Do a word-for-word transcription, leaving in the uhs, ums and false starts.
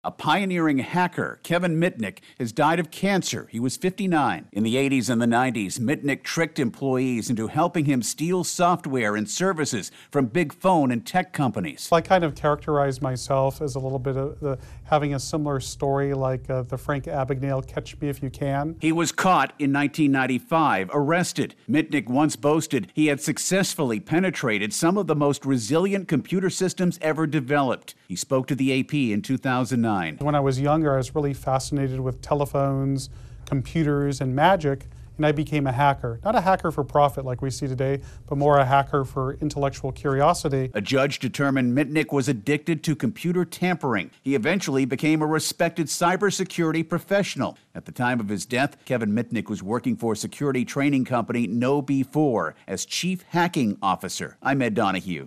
A pioneering hacker, Kevin Mitnick, has died of cancer. He was fifty-nine. In the eighties and the nineties, Mitnick tricked employees into helping him steal software and services from big phone and tech companies. I kind of characterize myself as a little bit of the, having a similar story like uh, the Frank Abagnale Catch Me If You Can. He was caught in nineteen ninety-five, arrested. Mitnick once boasted he had successfully penetrated some of the most resilient computer systems ever developed. He spoke to the A P in two thousand nine. When I was younger, I was really fascinated with telephones, computers, and magic, and I became a hacker. Not a hacker for profit like we see today, but more a hacker for intellectual curiosity. A judge determined Mitnick was addicted to computer tampering. He eventually became a respected cybersecurity professional. At the time of his death, Kevin Mitnick was working for security training company Know Be four as chief hacking officer. I'm Ed Donahue.